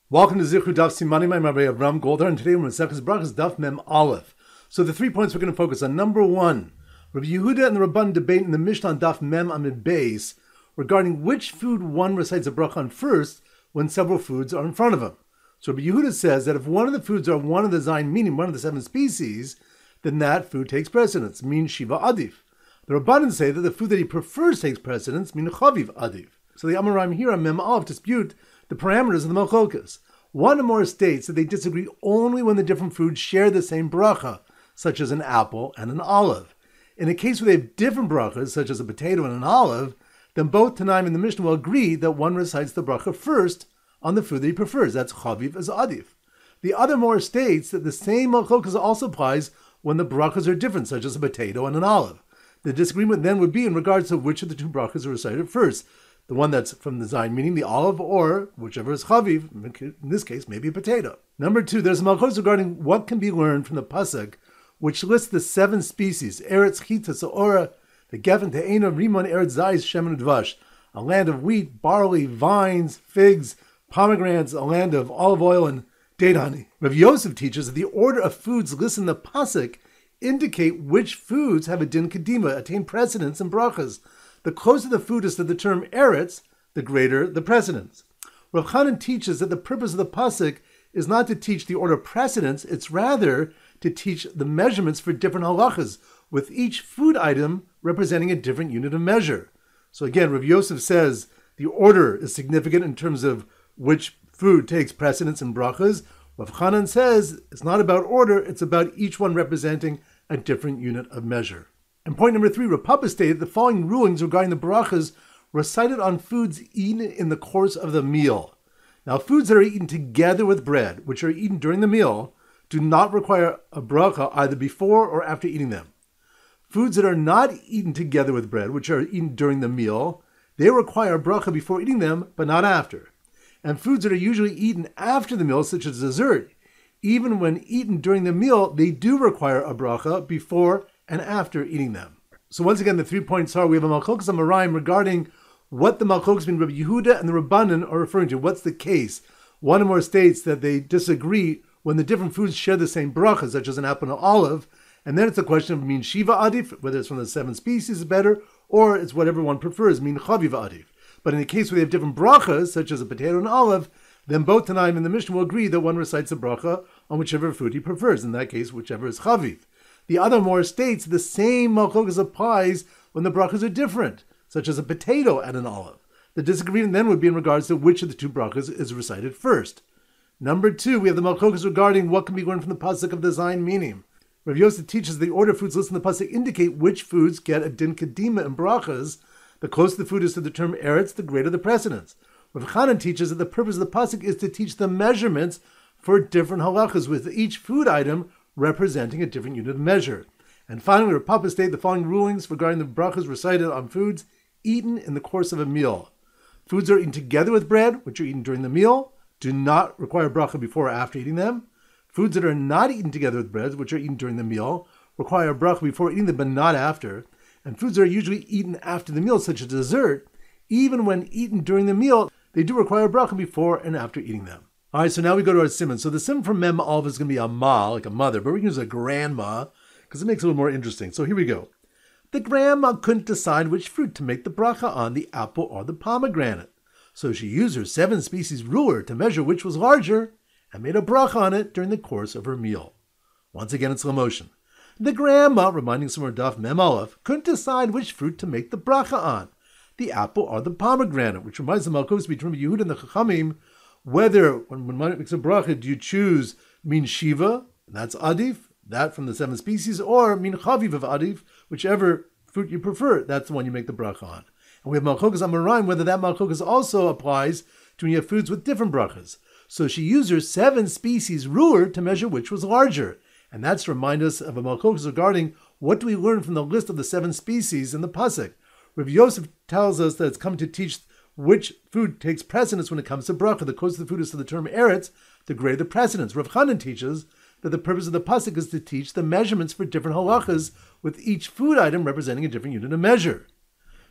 Welcome to Zichru Daf Simanim. I'm Rabbi Avram Goldar, and today we're in Maseches Brachos Daf Mem Aleph. So the 3 points we're going to focus on. Number one, Rabbi Yehuda and the Rabban debate in the Mishnah on Daf Mem Amid Beis regarding which food one recites a bracha on first when several foods are in front of him. So Rabbi Yehuda says that if one of the foods are one of the Zayin, meaning one of the 7 species, then that food takes precedence, mean Shiva Adif. The Rabbanan say that the food that he prefers takes precedence, mean Chaviv Adif. So the Amoraim here on Mem Aleph dispute the parameters of the Malchokas. One or more states that they disagree only when the different foods share the same bracha, such as an apple and an olive. In a case where they have different brachas, such as a potato and an olive, then both Tanaim and the Mishnah will agree that one recites the bracha first on the food that he prefers. That's Chaviv as Adif. The other more states that the same Malchokas also applies when the brachas are different, such as a potato and an olive. The disagreement then would be in regards to which of the two brachas are recited first. The one that's from the Zayin, meaning the olive, or whichever is Chaviv, in this case, maybe a potato. Number two, there's a Malchus regarding what can be learned from the Pasuk, which lists the 7 species, Eretz Chita, Saora, the Geffen, Te'ena, Rimon, Eretz Zayis, Shemen, Dvash, a land of wheat, barley, vines, figs, pomegranates, a land of olive oil, and date honey. Rav Yosef teaches that the order of foods listed in the Pasuk indicate which foods have a din kedima, attain precedence in brachas. The closer the food is to the term eretz, the greater the precedence. Rav Chanan teaches that the purpose of the pasuk is not to teach the order of precedence, it's rather to teach the measurements for different halachas, with each food item representing a different unit of measure. So again, Rav Yosef says the order is significant in terms of which food takes precedence in brachas. Rav Chanan says it's not about order, it's about each one representing a different unit of measure. And point number 3, Rav Papa stated the following rulings regarding the brachas recited on foods eaten in the course of the meal. Now, foods that are eaten together with bread, which are eaten during the meal, do not require a bracha either before or after eating them. Foods that are not eaten together with bread, which are eaten during the meal, they require a bracha before eating them, but not after. And foods that are usually eaten after the meal, such as dessert, even when eaten during the meal, they do require a bracha before and after eating them. So once again, the 3 points are, we have a Malchokas Amoraim regarding what the Malchokas between Rabbi Yehuda and the Rabbanan are referring to. What's the case? One or more states that they disagree when the different foods share the same bracha, such as an apple and an olive, and then it's a question of min shiva adif, whether it's from the 7 species is better, or it's whatever one prefers, min chaviv adif. But in the case where they have different brachas, such as a potato and olive, then both Tanaim and the Mishnah will agree that one recites a bracha on whichever food he prefers, in that case, whichever is chaviv. The other more states the same malchokas applies when the brachas are different, such as a potato and an olive. The disagreement then would be in regards to which of the 2 brachas is recited first. Number 2, we have the malchokas regarding what can be learned from the pasuk of the Zayin meaning. Rav Yosef teaches the order of foods listed in the pasuk indicate which foods get a din kedima in brachas. The closer the food is to the term eretz, the greater the precedence. Rav Chanan teaches that the purpose of the pasuk is to teach the measurements for different halachas, with each food item representing a different unit of measure. And finally, Rav Papa stated the following rulings regarding the brachas recited on foods eaten in the course of a meal. Foods are eaten together with bread, which are eaten during the meal, do not require bracha before or after eating them. Foods that are not eaten together with bread, which are eaten during the meal, require a bracha before eating them, but not after. And foods that are usually eaten after the meal, such as dessert, even when eaten during the meal, they do require a bracha before and after eating them. All right, so now we go to our simon. So the simon from Mem Aleph is going to be a ma, like a mother, but we can use a grandma because it makes it a little more interesting. So here we go. The grandma couldn't decide which fruit to make the bracha on, the apple or the pomegranate. So she used her 7 species ruler to measure which was larger and made a bracha on it during the course of her meal. Once again in slow motion. The grandma, reminding some of Daf Mem Aleph, couldn't decide which fruit to make the bracha on, the apple or the pomegranate, which reminds the Malchus between Yehuda and the Chachamim, whether, when one makes a bracha, do you choose min shiva, that's adif, that from the 7 species, or min chaviv of adif, whichever fruit you prefer, that's the one you make the bracha on. And we have malchokas amoraim, whether that malchokas also applies to when you have foods with different brachas. So she used her 7 species ruler to measure which was larger. And that's to remind us of a malchokas regarding what do we learn from the list of the 7 species in the pasuk. Rav Yosef tells us that it's come to teach which food takes precedence when it comes to bracha. The closer the food is to the term eretz, the greater the precedence. Rav Chanan teaches that the purpose of the pasuk is to teach the measurements for different halachas, with each food item representing a different unit of measure.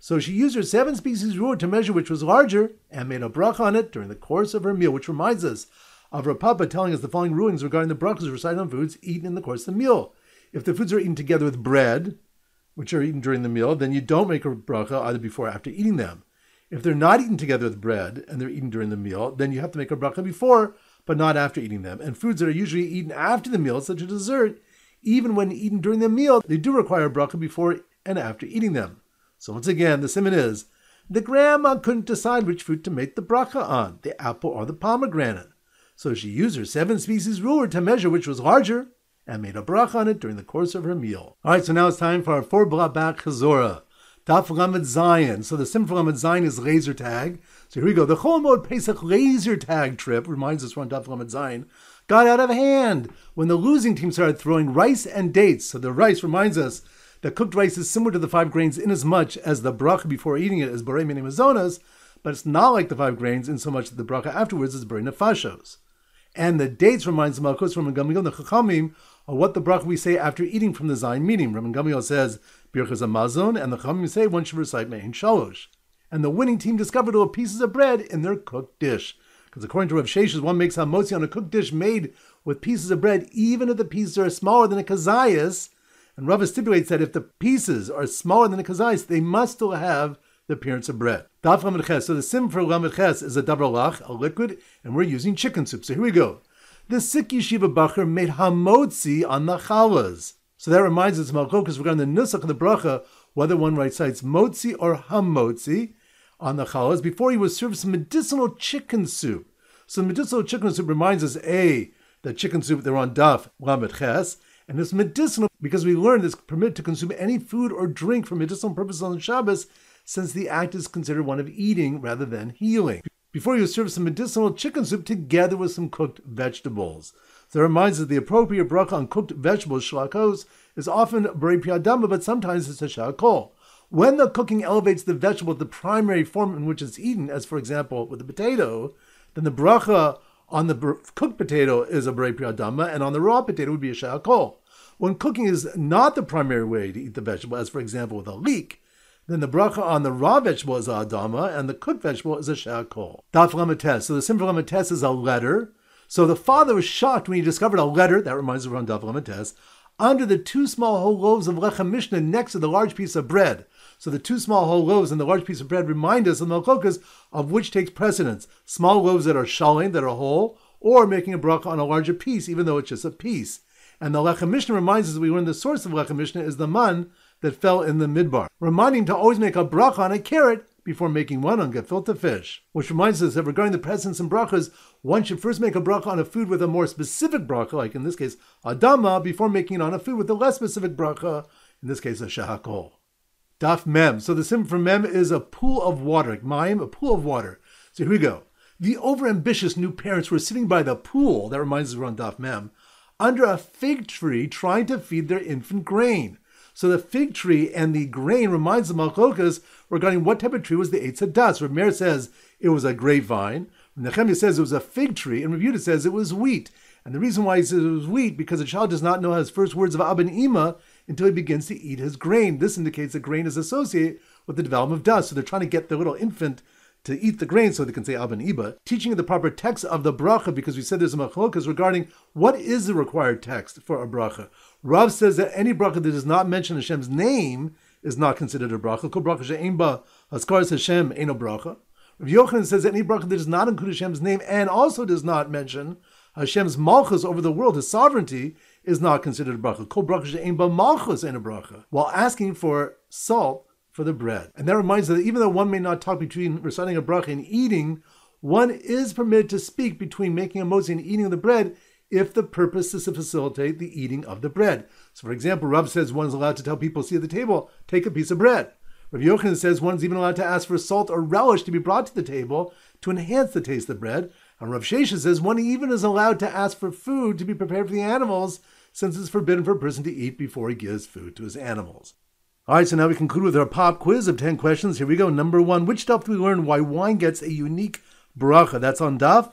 So she used her 7 species rule to measure which was larger and made a bracha on it during the course of her meal, which reminds us of Rav Papa telling us the following rulings regarding the brachas recited on foods eaten in the course of the meal. If the foods are eaten together with bread, which are eaten during the meal, then you don't make a bracha either before or after eating them. If they're not eaten together with bread and they're eaten during the meal, then you have to make a bracha before, but not after eating them. And foods that are usually eaten after the meal, such as dessert, even when eaten during the meal, they do require a bracha before and after eating them. So once again, the simon is, the grandma couldn't decide which fruit to make the bracha on, the apple or the pomegranate. So she used her 7 species ruler to measure which was larger and made a bracha on it during the course of her meal. All right, so now it's time for our 4 blabak chazorah. Daf Lamed Zayin. So the sim for Lamed Zayin is laser tag. So here we go. The Chol Moed Pesach laser tag trip, reminds us from Daf Lamed Zayin, got out of hand when the losing team started throwing rice and dates. So the rice reminds us that cooked rice is similar to the 5 grains in as much as the bracha before eating it is borei minei mazonos, but it's not like the 5 grains in so much that the bracha afterwards is borei nefashos. And the dates reminds the Malchus from Gamliel, the Chachamim, of what the bracha we say after eating from the Zayin meeting. Rabban Gamliel says, Birchas Hamazon, and the Chachamim say one should recite Me'in Shalosh. And the winning team discovered little pieces of bread in their cooked dish. Because according to Rav Sheshes, one makes hamotzi on a cooked dish made with pieces of bread, even if the pieces are smaller than a kazayas. And Rava stipulates that if the pieces are smaller than a kazayas, they must still have the appearance of bread. Daf Lamed Ches. So the sim for Lamed Ches is a dabralach, a liquid, and we're using chicken soup. So here we go. The Sik Yeshiva Bacher made hamotzi on the challas. So that reminds us, Malchokas, regarding the nusach of the bracha, whether one recites motzi or hamotzi on the challas, before he was served some medicinal chicken soup. So the medicinal chicken soup reminds us, A, that chicken soup, they're on Daf Lamed Ches, and it's medicinal because we learned it's permitted to consume any food or drink for medicinal purposes on Shabbos, since the act is considered one of eating rather than healing. Before you serve some medicinal chicken soup together with some cooked vegetables. So it reminds us that the appropriate bracha on cooked vegetables, shlakos, is often borei pri adama, but sometimes it's a shakol. When the cooking elevates the vegetable to the primary form in which it's eaten, as for example with the potato, then the bracha on the cooked potato is a borei pri adama, and on the raw potato would be a shakol. When cooking is not the primary way to eat the vegetable, as for example with a leek, then the bracha on the raw vegetable is a adama, and the cooked vegetable is a shakol. Daf Lamed Tes. So the sim for Lamed Tes is a letter. So the father was shocked when he discovered a letter, that reminds us around Daf Lamed Tes, under the 2 small whole loaves of lechem mishnah next to the large piece of bread. So the 2 small whole loaves and the large piece of bread remind us of the malchokas of which takes precedence. Small loaves that are shalom, that are whole, or making a bracha on a larger piece, even though it's just a piece. And the lechem mishnah reminds us that we learn the source of lechem mishnah is the man that fell in the midbar, reminding to always make a bracha on a carrot before making one on gefilte fish. Which reminds us that regarding the presence and brachas, one should first make a bracha on a food with a more specific bracha, like in this case, adama, before making it on a food with a less specific bracha, in this case, a shahakol. Daf Mem. So the sim for Mem is a pool of water, like Mayim, a pool of water. So here we go. The overambitious new parents were sitting by the pool, that reminds us we're on Daf Mem, under a fig tree trying to feed their infant grain. So the fig tree and the grain reminds the Malchokas regarding what type of tree was the Eitz Hadas. Rav Meir says it was a grapevine. Nehemiah says it was a fig tree, and Rav Yehuda says it was wheat. And the reason why he says it was wheat, because a child does not know his first words of Abba and Ima until he begins to eat his grain. This indicates that grain is associated with the development of das. So they're trying to get the little infant to eat the grain so they can say Abba and Iba, teaching the proper text of the bracha, because we said there's a machlokas regarding what is the required text for a bracha. Rav says that any bracha that does not mention Hashem's name is not considered a bracha. Kol bracha she'ein ba haskaras Hashem eino bracha. Rav Yochanan says that any bracha that does not include Hashem's name and also does not mention Hashem's malchus over the world, His sovereignty, is not considered a bracha. Kol bracha she'ein ba malchus eino bracha. While asking for salt for the bread. And that reminds us that even though one may not talk between reciting a bracha and eating, one is permitted to speak between making a motzi and eating of the bread if the purpose is to facilitate the eating of the bread. So for example, Rav says one's allowed to tell people, see at the table, take a piece of bread. Rav Yochanan says one's even allowed to ask for salt or relish to be brought to the table to enhance the taste of the bread. And Rav Shesha says one even is allowed to ask for food to be prepared for the animals, since it's forbidden for a person to eat before he gives food to his animals. All right, so now we conclude with our pop quiz of 10 questions. Here we go. Number 1, which daf do we learn why wine gets a unique bracha? That's on daf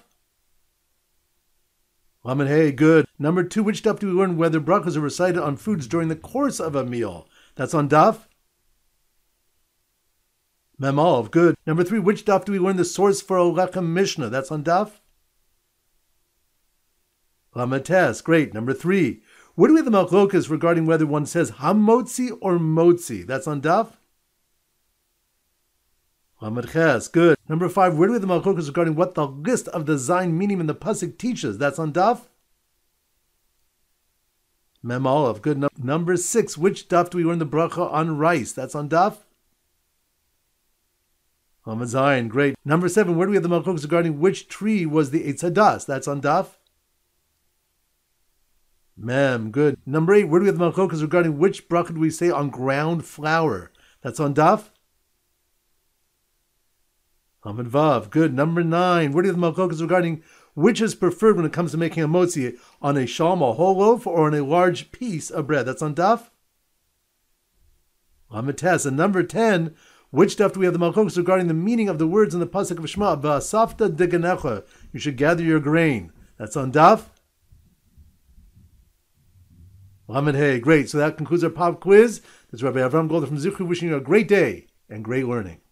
Lamed Hey, good. Number 2, which daf do we learn whether brachas are recited on foods during the course of a meal? That's on daf Mem Aleph, good. Number 3, which daf do we learn the source for a Lechem Mishnah? That's on daf Lamed Tes, great. Number 3, where do we have the Machlokas regarding whether one says Hamotzi or Motzi? That's on daf Lamed Ches, good. Number 5, where do we have the Machlokas regarding what the list of the Zayin meaning in the pasuk teaches? That's on daf Mem Aleph, good. Number 6, which daf do we learn the bracha on rice? That's on daf Lamed Zayin, great. Number 7, where do we have the Machlokas regarding which tree was the Eitz Hadas? That's on daf Mem, good. Number 8, where do we have the Machlokas regarding which bracha do we say on ground flour? That's on daf Lamed Vav, good. Number 9, where do you have the Machlokas regarding which is preferred when it comes to making a motzi, on a shalom, a whole loaf, or on a large piece of bread? That's on daf Lamed Tes. And number 10, which daf do we have the Machlokas regarding the meaning of the words in the pasuk of Shema, V'asafta deganecha, you should gather your grain? That's on daf Lamed Hey, great. So that concludes our pop quiz. This is Rabbi Avram Golder from Zichri wishing you a great day and great learning.